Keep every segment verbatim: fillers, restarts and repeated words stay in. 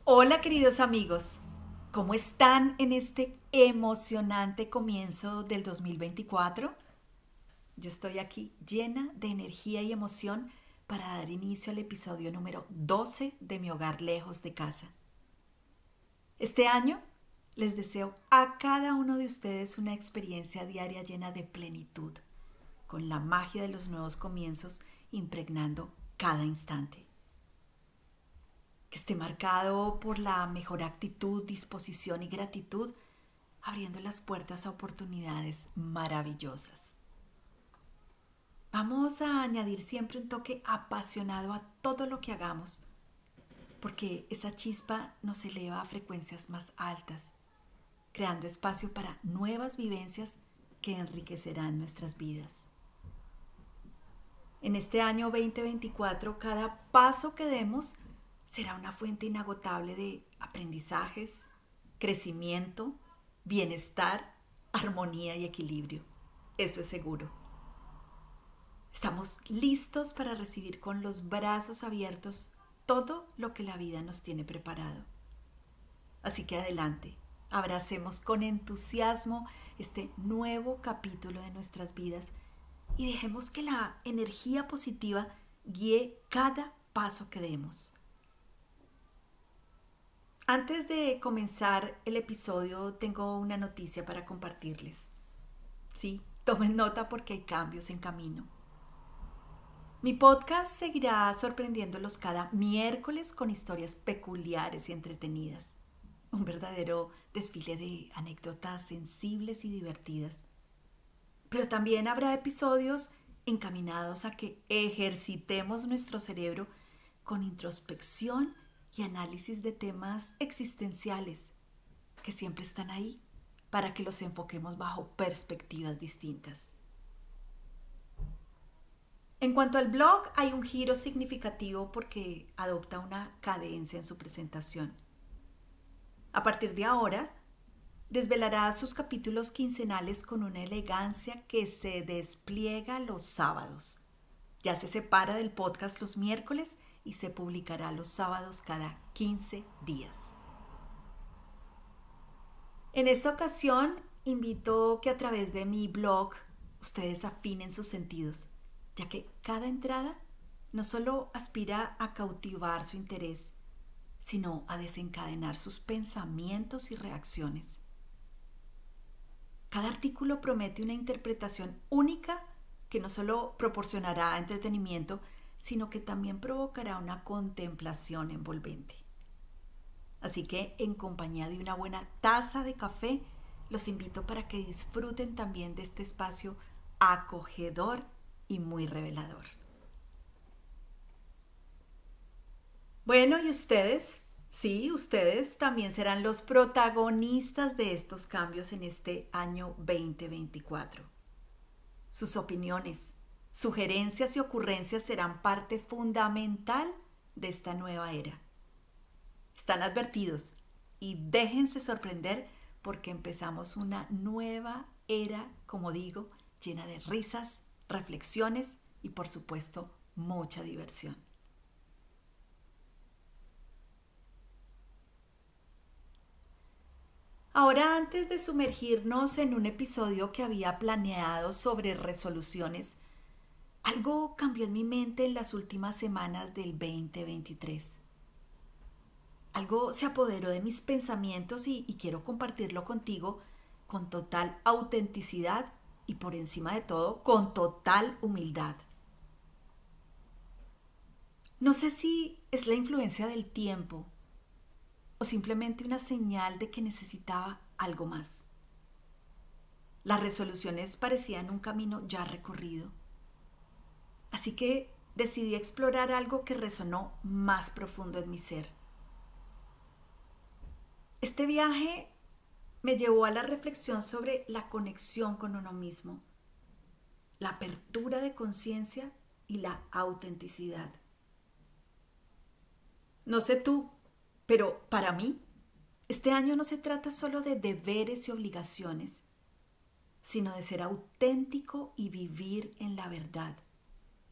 Hola queridos amigos, ¿cómo están en este emocionante comienzo del dos mil veinticuatro? Yo estoy aquí llena de energía y emoción para dar inicio al episodio número doce de Mi Hogar Lejos de Casa. Este año les deseo a cada uno de ustedes una experiencia diaria llena de plenitud, con la magia de los nuevos comienzos impregnando cada instante. Que esté marcado por la mejor actitud, disposición y gratitud, abriendo las puertas a oportunidades maravillosas. Vamos a añadir siempre un toque apasionado a todo lo que hagamos, porque esa chispa nos eleva a frecuencias más altas, creando espacio para nuevas vivencias que enriquecerán nuestras vidas. En este año veinte veinticuatro, cada paso que demos será una fuente inagotable de aprendizajes, crecimiento, bienestar, armonía y equilibrio. Eso es seguro. Estamos listos para recibir con los brazos abiertos todo lo que la vida nos tiene preparado. Así que adelante, abracemos con entusiasmo este nuevo capítulo de nuestras vidas y dejemos que la energía positiva guíe cada paso que demos. Antes de comenzar el episodio, tengo una noticia para compartirles. Sí, tomen nota porque hay cambios en camino. Mi podcast seguirá sorprendiéndolos cada miércoles con historias peculiares y entretenidas. Un verdadero desfile de anécdotas sensibles y divertidas. Pero también habrá episodios encaminados a que ejercitemos nuestro cerebro con introspección y análisis de temas existenciales que siempre están ahí para que los enfoquemos bajo perspectivas distintas. En cuanto al blog, hay un giro significativo porque adopta una cadencia en su presentación. A partir de ahora, desvelará sus capítulos quincenales con una elegancia que se despliega los sábados. Ya se separa del podcast los miércoles y se publicará los sábados cada quince días. En esta ocasión, invito que a través de mi blog ustedes afinen sus sentidos, ya que cada entrada no solo aspira a cautivar su interés, sino a desencadenar sus pensamientos y reacciones. Cada artículo promete una interpretación única que no solo proporcionará entretenimiento, sino que también provocará una contemplación envolvente. Así que, en compañía de una buena taza de café, los invito para que disfruten también de este espacio acogedor y muy revelador. Bueno, ¿y ustedes? Sí, ustedes también serán los protagonistas de estos cambios en este año veinte veinticuatro. Sus opiniones, sugerencias y ocurrencias serán parte fundamental de esta nueva era. Están advertidos y déjense sorprender porque empezamos una nueva era, como digo, llena de risas, reflexiones y por supuesto mucha diversión. Ahora, antes de sumergirnos en un episodio que había planeado sobre resoluciones, algo cambió en mi mente en las últimas semanas del veinte veintitrés. Algo se apoderó de mis pensamientos y, y quiero compartirlo contigo con total autenticidad y por encima de todo con total humildad. No sé si es la influencia del tiempo o simplemente una señal de que necesitaba algo más. Las resoluciones parecían un camino ya recorrido. Así que decidí explorar algo que resonó más profundo en mi ser. Este viaje me llevó a la reflexión sobre la conexión con uno mismo, la apertura de conciencia y la autenticidad. No sé tú, pero para mí, este año no se trata solo de deberes y obligaciones, sino de ser auténtico y vivir en la verdad.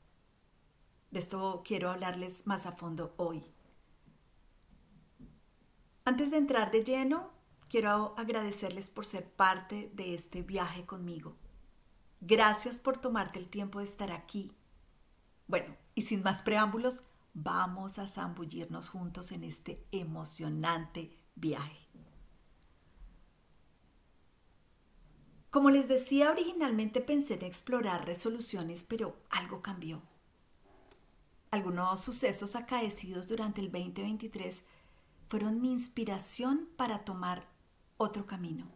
De esto quiero hablarles más a fondo hoy. Antes de entrar de lleno, quiero agradecerles por ser parte de este viaje conmigo. Gracias por tomarte el tiempo de estar aquí. Bueno, y sin más preámbulos, vamos a zambullirnos juntos en este emocionante viaje. Como les decía, originalmente pensé en explorar resoluciones, pero algo cambió. Algunos sucesos acaecidos durante el veinte veintitrés fueron mi inspiración para tomar otro camino.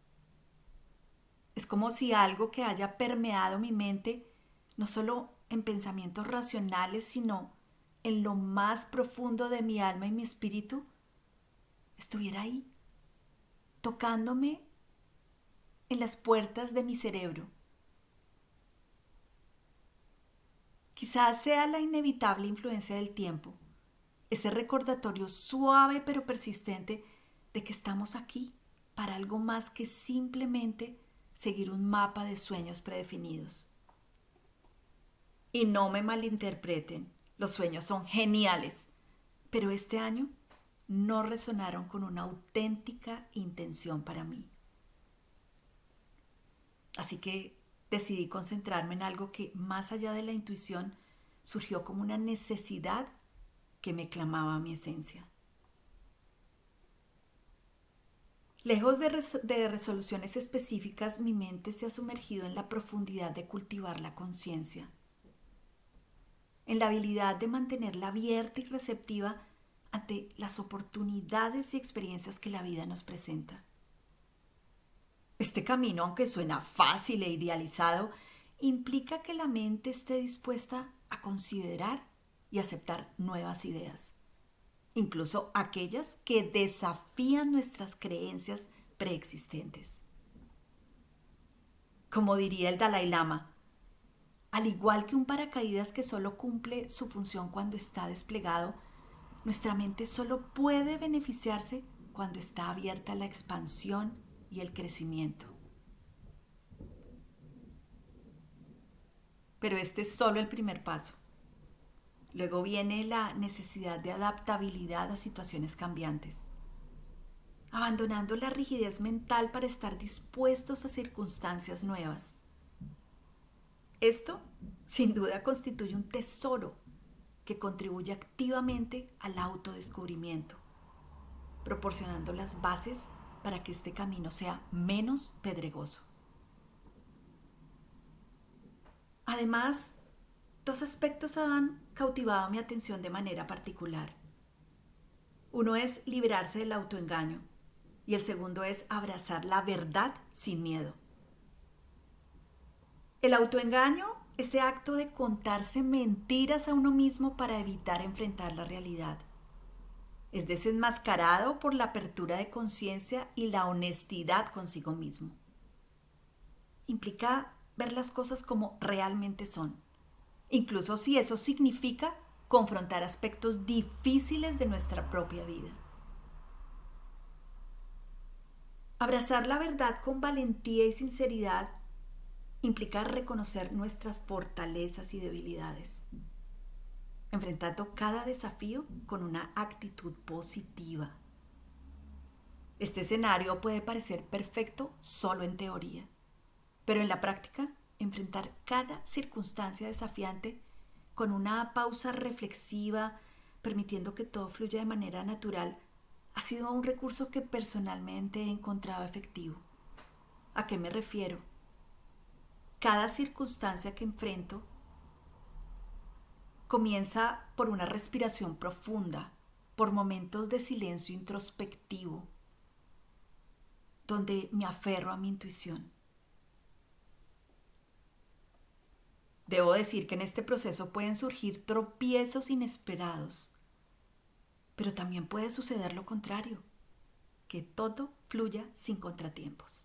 Es como si algo que haya permeado mi mente, no solo en pensamientos racionales, sino en lo más profundo de mi alma y mi espíritu, estuviera ahí, tocándome en las puertas de mi cerebro. Quizás sea la inevitable influencia del tiempo, ese recordatorio suave pero persistente de que estamos aquí para algo más que simplemente seguir un mapa de sueños predefinidos. Y no me malinterpreten, los sueños son geniales, pero este año no resonaron con una auténtica intención para mí. Así que decidí concentrarme en algo que, más allá de la intuición, surgió como una necesidad que me clamaba a mi esencia. Lejos de, res- de resoluciones específicas, mi mente se ha sumergido en la profundidad de cultivar la conciencia, en la habilidad de mantenerla abierta y receptiva ante las oportunidades y experiencias que la vida nos presenta. Este camino, aunque suena fácil e idealizado, implica que la mente esté dispuesta a considerar y aceptar nuevas ideas, incluso aquellas que desafían nuestras creencias preexistentes. Como diría el Dalai Lama, al igual que un paracaídas que solo cumple su función cuando está desplegado, nuestra mente solo puede beneficiarse cuando está abierta a la expansión y el crecimiento. Pero este es solo el primer paso. Luego viene la necesidad de adaptabilidad a situaciones cambiantes, abandonando la rigidez mental para estar dispuestos a circunstancias nuevas. Esto, sin duda, constituye un tesoro que contribuye activamente al autodescubrimiento, proporcionando las bases para que este camino sea menos pedregoso. Además, dos aspectos han cautivado mi atención de manera particular. Uno es liberarse del autoengaño y el segundo es abrazar la verdad sin miedo. El autoengaño, ese acto de contarse mentiras a uno mismo para evitar enfrentar la realidad, es desenmascarado por la apertura de conciencia y la honestidad consigo mismo. Implica ver las cosas como realmente son, incluso si eso significa confrontar aspectos difíciles de nuestra propia vida. Abrazar la verdad con valentía y sinceridad implica reconocer nuestras fortalezas y debilidades, enfrentando cada desafío con una actitud positiva. Este escenario puede parecer perfecto solo en teoría, pero en la práctica, enfrentar cada circunstancia desafiante con una pausa reflexiva, permitiendo que todo fluya de manera natural, ha sido un recurso que personalmente he encontrado efectivo. ¿A qué me refiero? Cada circunstancia que enfrento comienza por una respiración profunda, por momentos de silencio introspectivo, donde me aferro a mi intuición. Debo decir que en este proceso pueden surgir tropiezos inesperados, pero también puede suceder lo contrario, que todo fluya sin contratiempos.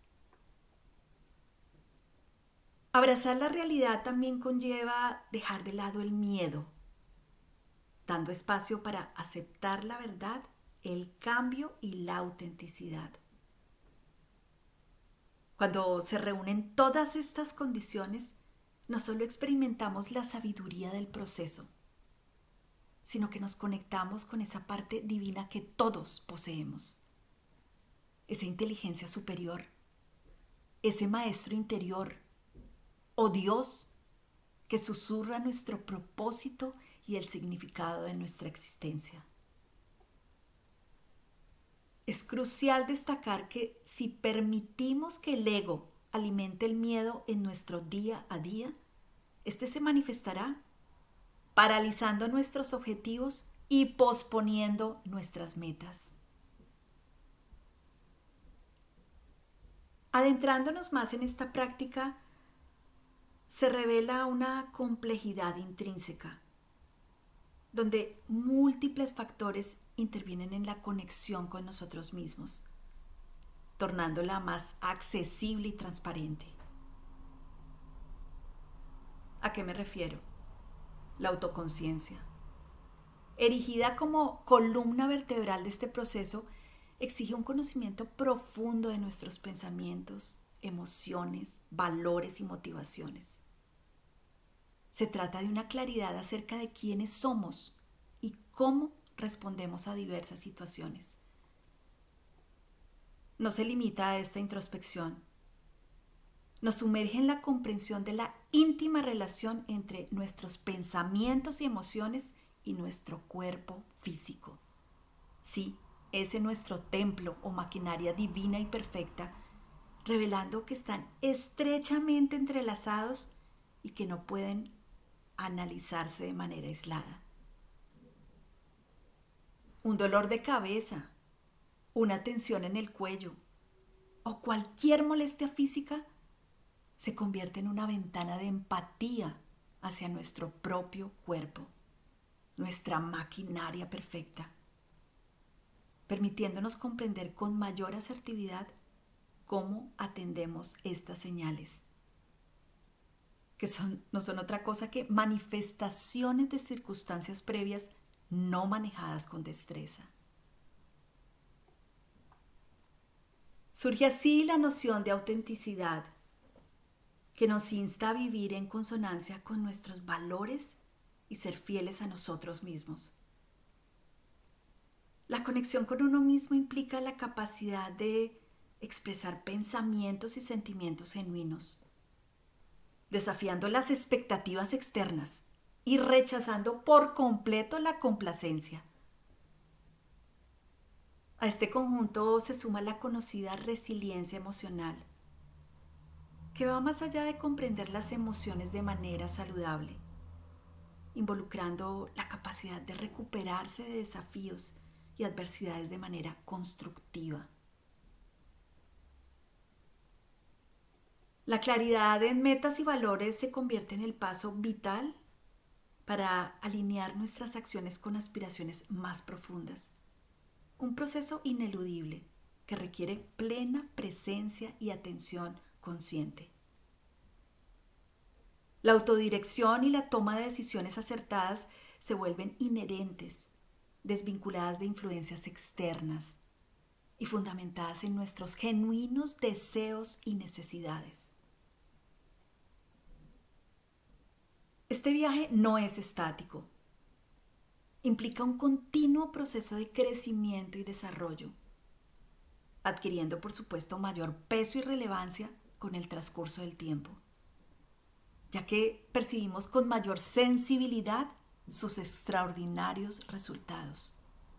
Abrazar la realidad también conlleva dejar de lado el miedo, dando espacio para aceptar la verdad, el cambio y la autenticidad. Cuando se reúnen todas estas condiciones, no solo experimentamos la sabiduría del proceso, sino que nos conectamos con esa parte divina que todos poseemos. Esa inteligencia superior, ese maestro interior o Dios que susurra nuestro propósito y el significado de nuestra existencia. Es crucial destacar que si permitimos que el ego alimente el miedo en nuestro día a día, este se manifestará paralizando nuestros objetivos y posponiendo nuestras metas. Adentrándonos más en esta práctica, se revela una complejidad intrínseca, donde múltiples factores intervienen en la conexión con nosotros mismos, tornándola más accesible y transparente. ¿A qué me refiero? La autoconciencia. Erigida como columna vertebral de este proceso, exige un conocimiento profundo de nuestros pensamientos, emociones, valores y motivaciones. Se trata de una claridad acerca de quiénes somos y cómo respondemos a diversas situaciones. No se limita a esta introspección. Nos sumerge en la comprensión de la íntima relación entre nuestros pensamientos y emociones y nuestro cuerpo físico. Sí, ese es nuestro templo o maquinaria divina y perfecta, revelando que están estrechamente entrelazados y que no pueden analizarse de manera aislada. Un dolor de cabeza, una tensión en el cuello o cualquier molestia física se convierte en una ventana de empatía hacia nuestro propio cuerpo, nuestra maquinaria perfecta, permitiéndonos comprender con mayor asertividad cómo atendemos estas señales, que son, no son otra cosa que manifestaciones de circunstancias previas no manejadas con destreza. Surge así la noción de autenticidad, que nos insta a vivir en consonancia con nuestros valores y ser fieles a nosotros mismos. La conexión con uno mismo implica la capacidad de expresar pensamientos y sentimientos genuinos, desafiando las expectativas externas y rechazando por completo la complacencia. A este conjunto se suma la conocida resiliencia emocional, que va más allá de comprender las emociones de manera saludable, involucrando la capacidad de recuperarse de desafíos y adversidades de manera constructiva. La claridad en metas y valores se convierte en el paso vital para alinear nuestras acciones con aspiraciones más profundas. Un proceso ineludible que requiere plena presencia y atención consciente. La autodirección y la toma de decisiones acertadas se vuelven inherentes, desvinculadas de influencias externas y fundamentadas en nuestros genuinos deseos y necesidades. Este viaje no es estático. Implica un continuo proceso de crecimiento y desarrollo, adquiriendo por supuesto mayor peso y relevancia con el transcurso del tiempo, ya que percibimos con mayor sensibilidad sus extraordinarios resultados.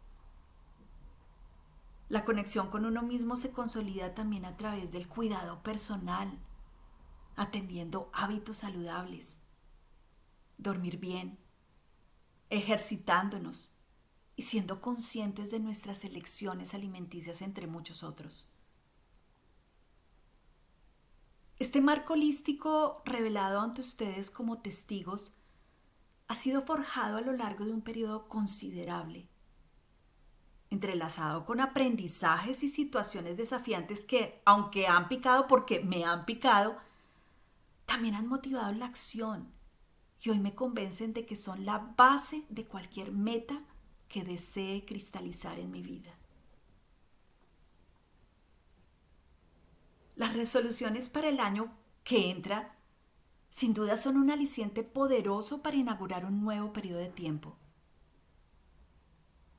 La conexión con uno mismo se consolida también a través del cuidado personal, atendiendo hábitos saludables, dormir bien, ejercitándonos y siendo conscientes de nuestras elecciones alimenticias, entre muchos otros. Este marco holístico revelado ante ustedes como testigos ha sido forjado a lo largo de un periodo considerable, entrelazado con aprendizajes y situaciones desafiantes que, aunque han picado porque me han picado, también han motivado la acción y hoy me convencen de que son la base de cualquier meta que desee cristalizar en mi vida. Las resoluciones para el año que entra sin duda son un aliciente poderoso para inaugurar un nuevo periodo de tiempo,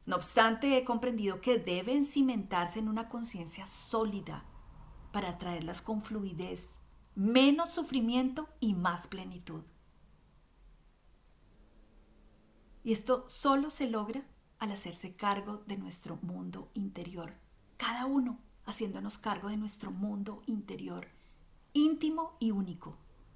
No obstante, he comprendido que deben cimentarse en una conciencia sólida para traerlas con fluidez, menos sufrimiento y más plenitud. Y esto solo se logra al hacerse cargo de nuestro mundo interior, cada uno haciéndonos cargo de nuestro mundo interior, íntimo y único.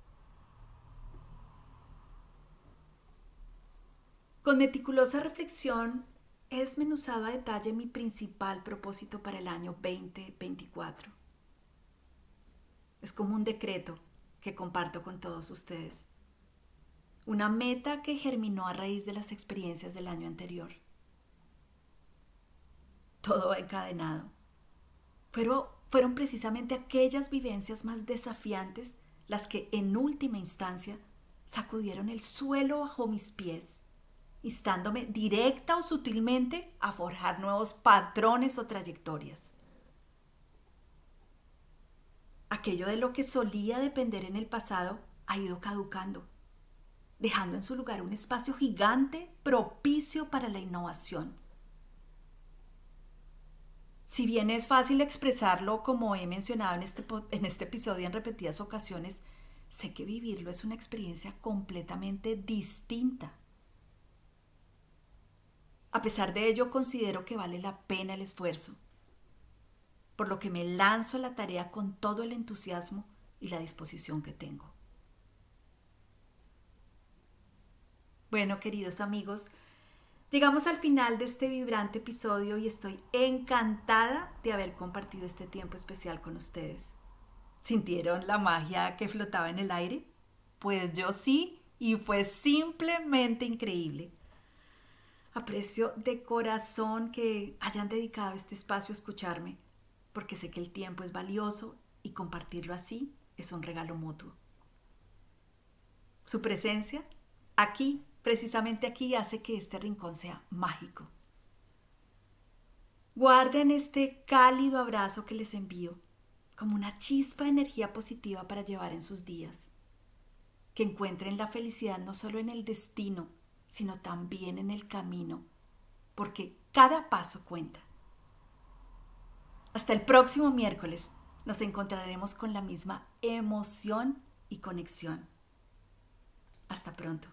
Con meticulosa reflexión he desmenuzado a detalle mi principal propósito para el año veinte veinticuatro. Es como un decreto que comparto con todos ustedes. Una meta que germinó a raíz de las experiencias del año anterior. Todo va encadenado. Pero fueron precisamente aquellas vivencias más desafiantes las que en última instancia sacudieron el suelo bajo mis pies, instándome directa o sutilmente a forjar nuevos patrones o trayectorias. Aquello de lo que solía depender en el pasado ha ido caducando, dejando en su lugar un espacio gigante propicio para la innovación. Si bien es fácil expresarlo, como he mencionado en este, en este episodio en repetidas ocasiones, sé que vivirlo es una experiencia completamente distinta. A pesar de ello, considero que vale la pena el esfuerzo, por lo que me lanzo a la tarea con todo el entusiasmo y la disposición que tengo. Bueno, queridos amigos, llegamos al final de este vibrante episodio y estoy encantada de haber compartido este tiempo especial con ustedes. ¿Sintieron la magia que flotaba en el aire? Pues yo sí, y fue simplemente increíble. Aprecio de corazón que hayan dedicado este espacio a escucharme, porque sé que el tiempo es valioso y compartirlo así es un regalo mutuo. Su presencia, aquí, precisamente aquí, hace que este rincón sea mágico. Guarden este cálido abrazo que les envío como una chispa de energía positiva para llevar en sus días. Que encuentren la felicidad no solo en el destino, sino también en el camino, porque cada paso cuenta. Hasta el próximo miércoles nos encontraremos con la misma emoción y conexión. Hasta pronto.